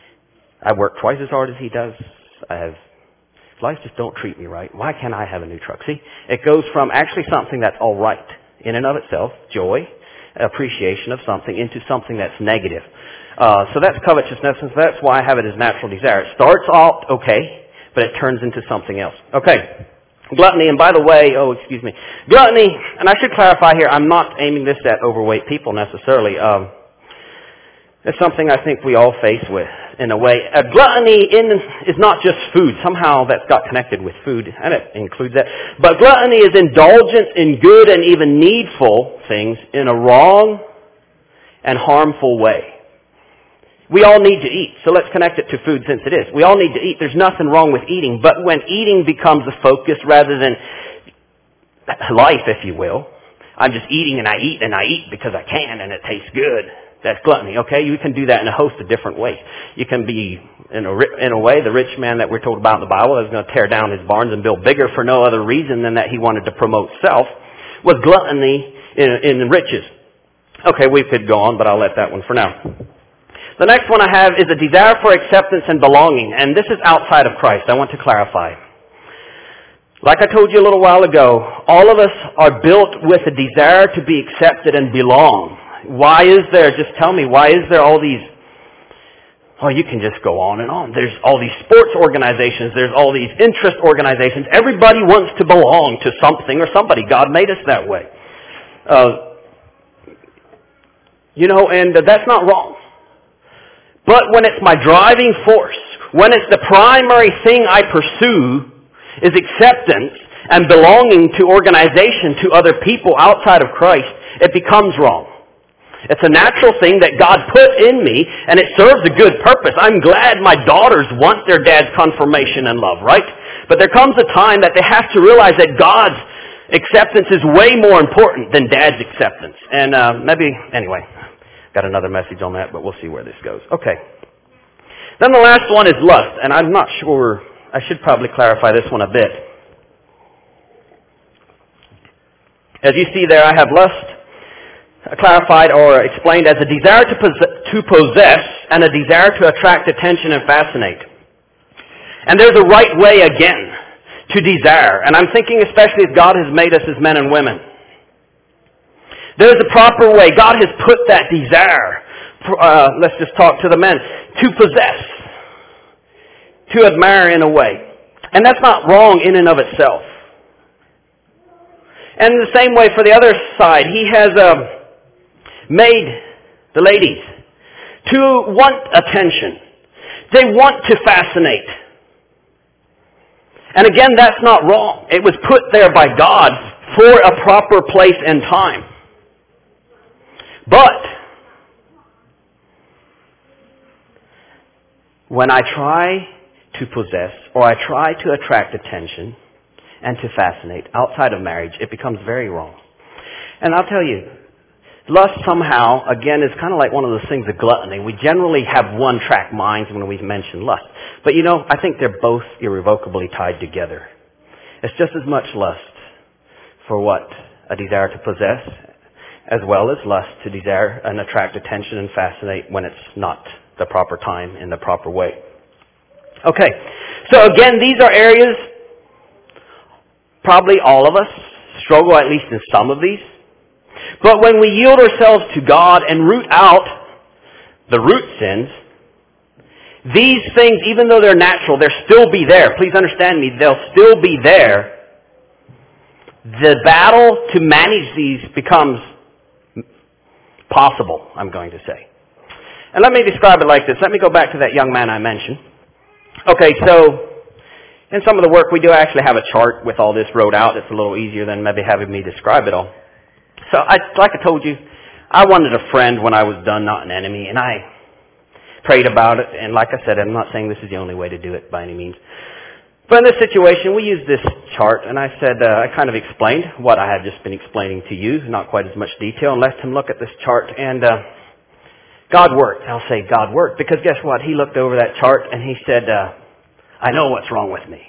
I work twice as hard as he does. I have, life just don't treat me right. Why can't I have a new truck? See, it goes from actually something that's all right in and of itself, joy, appreciation of something, into something that's negative. Uh, so that's covetousness, and so that's why I have it as natural desire. It starts out okay, but it turns into something else. Okay. Gluttony, and by the way, oh, excuse me. Gluttony, and I should clarify here, I'm not aiming this at overweight people necessarily. Um, it's something I think we all face with, in a way. Uh, gluttony in, is not just food. Somehow that's got connected with food, and it includes that. But gluttony is indulgence in good and even needful things in a wrong and harmful way. We all need to eat, so let's connect it to food since it is. We all need to eat. There's nothing wrong with eating, but when eating becomes the focus rather than life, if you will, I'm just eating and I eat and I eat because I can and it tastes good. That's gluttony, okay? You can do that in a host of different ways. You can be, in a, in a way, the rich man that we're told about in the Bible is going to tear down his barns and build bigger for no other reason than that he wanted to promote self, was gluttony in, in riches. Okay, we could go on, but I'll let that one for now. The next one I have is a desire for acceptance and belonging, and this is outside of Christ. I want to clarify. Like I told you a little while ago, all of us are built with a desire to be accepted and belong. Why is there, just tell me, why is there all these, oh, you can just go on and on. There's all these sports organizations, there's all these interest organizations. Everybody wants to belong to something or somebody. God made us that way. Uh, you know, and that's not wrong. But when it's my driving force, when it's the primary thing I pursue is acceptance and belonging to organization, to other people outside of Christ, it becomes wrong. It's a natural thing that God put in me, and it serves a good purpose. I'm glad my daughters want their dad's confirmation and love, right? But there comes a time that they have to realize that God's acceptance is way more important than dad's acceptance. And uh, maybe, anyway, got another message on that, but we'll see where this goes. Okay. Then the last one is lust, and I'm not sure, I should probably clarify this one a bit. As you see there, I have lust clarified or explained as a desire to possess, to possess and a desire to attract attention and fascinate. And there's a right way again to desire, and I'm thinking especially as God has made us as men and women. There's a proper way. God has put that desire, uh, let's just talk to the men, to possess, to admire in a way. And that's not wrong in and of itself. And in the same way for the other side, He has uh, made the ladies to want attention, They want to fascinate. And again, that's not wrong. It was put there by God for a proper place and time. But when I try to possess or I try to attract attention and to fascinate outside of marriage, it becomes very wrong. And I'll tell you, lust somehow, again, is kind of like one of those things of gluttony. We generally have one-track minds when we mention lust. But you know, I think they're both irrevocably tied together. It's just as much lust for what? A desire to possess, as well as lust to desire and attract attention and fascinate when it's not the proper time in the proper way. Okay, so again, these are areas probably all of us struggle at least in some of these. But when we yield ourselves to God and root out the root sins, these things, even though they're natural, they'll still be there. Please understand me, they'll still be there. The battle to manage these becomes possible, I'm going to say. And let me describe it like this. Let me go back to that young man I mentioned. Okay, so in some of the work we do, I actually have a chart with all this wrote out. It's a little easier than maybe having me describe it all. So, I, like I told you, I wanted a friend when I was done, not an enemy, and I prayed about it. And like I said, I'm not saying this is the only way to do it by any means. But in this situation, we used this chart, and I said, uh, I kind of explained what I had just been explaining to you, not quite as much detail, and let him look at this chart, and uh, God worked. I'll say God worked, because guess what? He looked over that chart, and he said, uh, I know what's wrong with me.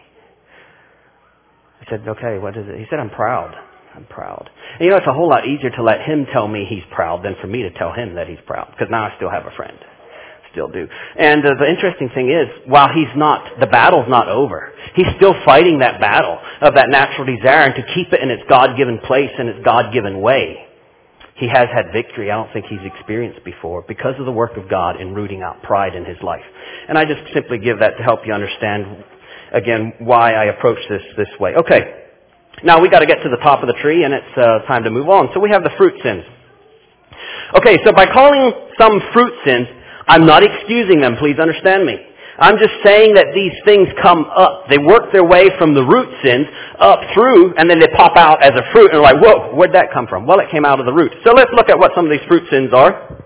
I said, okay, what is it? He said, I'm proud. I'm proud. And you know, it's a whole lot easier to let him tell me he's proud than for me to tell him that he's proud, because now I still have a friend. Still do. And uh, the interesting thing is, while he's not, the battle's not over. He's still fighting that battle of that natural desire and to keep it in its God-given place and its God-given way. He has had victory I don't think he's experienced before because of the work of God in rooting out pride in his life. And I just simply give that to help you understand, again, why I approach this this way. Okay. Now we got to get to the top of the tree, and it's uh, time to move on. So we have the fruit sins. Okay, so by calling some fruit sins, I'm not excusing them, please understand me. I'm just saying that these things come up. They work their way from the root sins up through, and then they pop out as a fruit, and we're like, whoa, where'd that come from? Well, it came out of the root. So let's look at what some of these fruit sins are.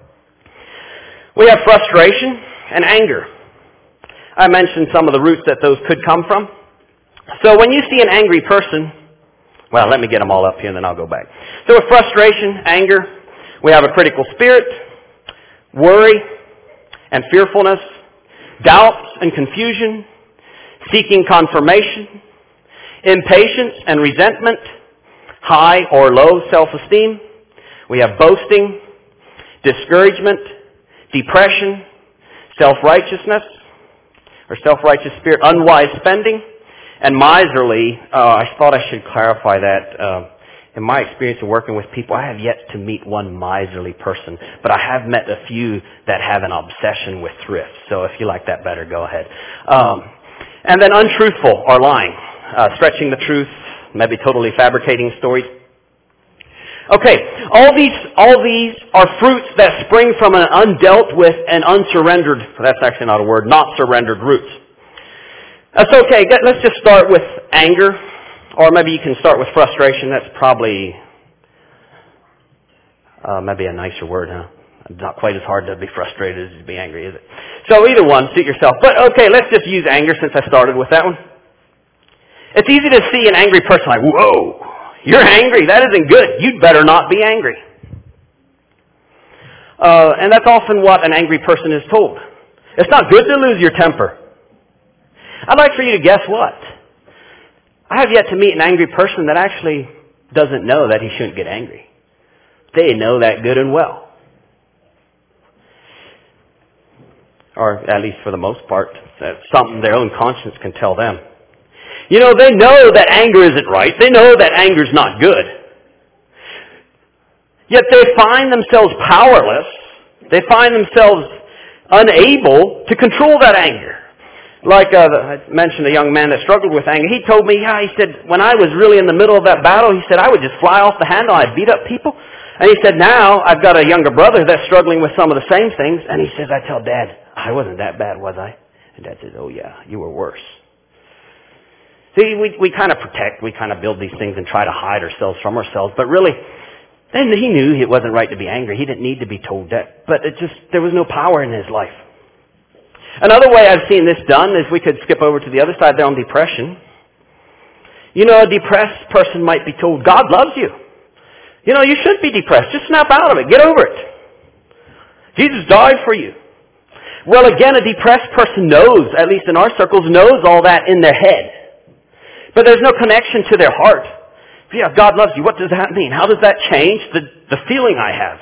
We have frustration and anger. I mentioned some of the roots that those could come from. So when you see an angry person, well, let me get them all up here and then I'll go back. So with frustration, anger, we have a critical spirit, worry and fearfulness, doubts and confusion, seeking confirmation, impatience and resentment, high or low self-esteem. We have boasting, discouragement, depression, self-righteousness, or self-righteous spirit, unwise spending, and miserly. Uh, I thought I should clarify that. Uh, in my experience of working with people, I have yet to meet one miserly person, but I have met a few that have an obsession with thrift. So if you like that better, go ahead. Um, and then untruthful or lying, uh, stretching the truth, maybe totally fabricating stories. Okay, all these all these are fruits that spring from an undealt with and unsurrendered, that's actually not a word, not surrendered roots. That's okay. Let's just start with anger, or maybe you can start with frustration. That's probably uh, maybe a nicer word, huh? Not quite as hard to be frustrated as to be angry, is it? So either one, suit yourself. But okay, let's just use anger since I started with that one. It's easy to see an angry person like, whoa, you're angry. That isn't good. You'd better not be angry. Uh, and that's often what an angry person is told. It's not good to lose your temper. I'd like for you to guess what? I have yet to meet an angry person that actually doesn't know that he shouldn't get angry. They know that good and well. Or at least for the most part, that's something their own conscience can tell them. You know, they know that anger isn't right. They know that anger's not good. Yet they find themselves powerless. They find themselves unable to control that anger. Like uh, I mentioned a young man that struggled with anger. He told me, yeah, he said, when I was really in the middle of that battle, he said, I would just fly off the handle. I'd beat up people. And he said, now I've got a younger brother that's struggling with some of the same things. And he says, I tell Dad, I wasn't that bad, was I? And Dad says, oh yeah, you were worse. See, we, we kind of protect, we kind of build these things and try to hide ourselves from ourselves, but really, then he knew it wasn't right to be angry. He didn't need to be told that, but it just, there was no power in his life. Another way I've seen this done is we could skip over to the other side there on depression. You know, a depressed person might be told, God loves you. You know, you shouldn't be depressed. Just snap out of it. Get over it. Jesus died for you. Well, again, a depressed person knows, at least in our circles, knows all that in their head. But there's no connection to their heart. Yeah, God loves you. What does that mean? How does that change the, the feeling I have?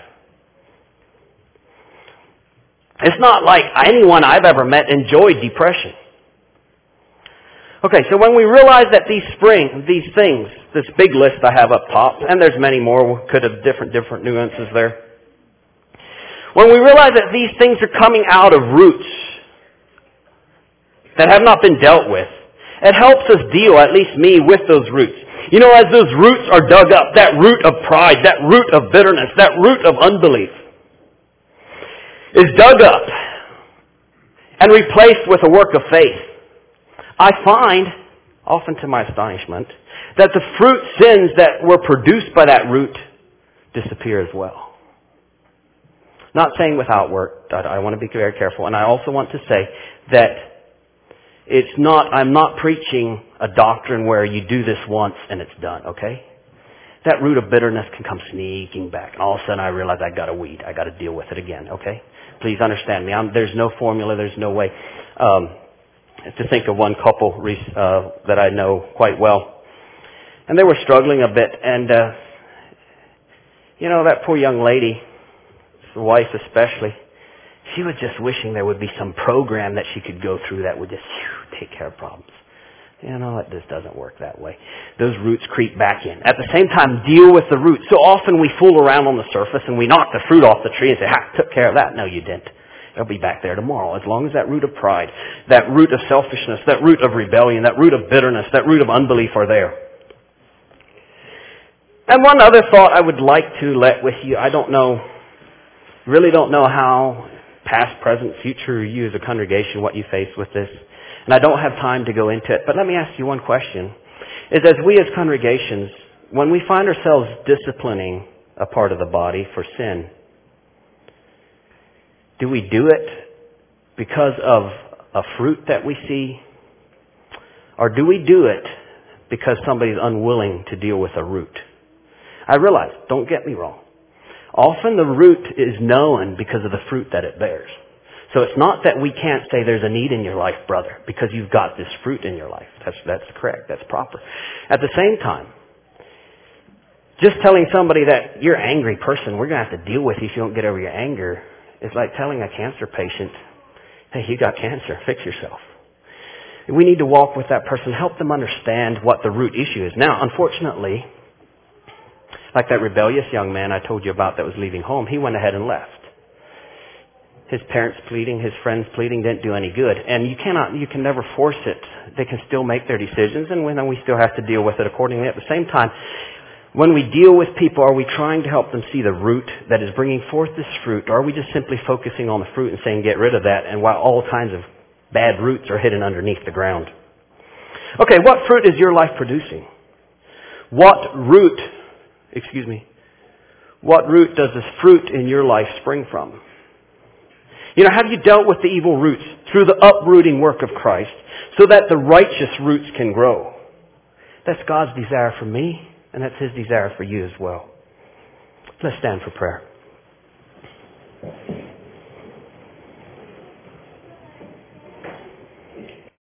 It's not like anyone I've ever met enjoyed depression. Okay, so when we realize that these spring, these things, this big list I have up top, and there's many more, we could have different, different nuances there. When we realize that these things are coming out of roots that have not been dealt with, it helps us deal, at least me, with those roots. You know, as those roots are dug up, that root of pride, that root of bitterness, that root of unbelief is dug up and replaced with a work of faith. I find, often to my astonishment, that the fruit sins that were produced by that root disappear as well. Not saying without work. I want to be very careful. And I also want to say that it's not, I'm not preaching a doctrine where you do this once and it's done, okay? That root of bitterness can come sneaking back. And all of a sudden I realize I got a weed. I got to deal with it again, okay? Please understand me. I'm, there's no formula. There's no way. Um, to think of one couple uh, that I know quite well. And they were struggling a bit. And, uh, you know, that poor young lady, the wife especially, she was just wishing there would be some program that she could go through that would just whew, take care of problems. You know, it just doesn't work that way. Those roots creep back in. At the same time, deal with the roots. So often we fool around on the surface and we knock the fruit off the tree and say, ha, took care of that. No, you didn't. It'll be back there tomorrow. As long as that root of pride, that root of selfishness, that root of rebellion, that root of bitterness, that root of unbelief are there. And one other thought I would like to let with you. I don't know, really don't know how past, present, future, you as a congregation, what you face with this. And I don't have time to go into it, but let me ask you one question. Is as we as congregations, when we find ourselves disciplining a part of the body for sin, do we do it because of a fruit that we see? Or do we do it because somebody's unwilling to deal with a root? I realize, don't get me wrong. Often the root is known because of the fruit that it bears. So it's not that we can't say there's a need in your life, brother, because you've got this fruit in your life. That's, that's correct. That's proper. At the same time, just telling somebody that you're an angry person, we're going to have to deal with you if you don't get over your anger, is like telling a cancer patient, hey, you got cancer, fix yourself. We need to walk with that person, help them understand what the root issue is. Now, unfortunately, like that rebellious young man I told you about that was leaving home, he went ahead and left. His parents pleading, his friends pleading didn't do any good. And you cannot, you can never force it. They can still make their decisions, and then we still have to deal with it accordingly. At the same time, when we deal with people, are we trying to help them see the root that is bringing forth this fruit? Or are we just simply focusing on the fruit and saying, get rid of that, and while all kinds of bad roots are hidden underneath the ground? Okay, what fruit is your life producing? What root, excuse me, what root does this fruit in your life spring from? You know, have you dealt with the evil roots through the uprooting work of Christ so that the righteous roots can grow? That's God's desire for me, and that's His desire for you as well. Let's stand for prayer.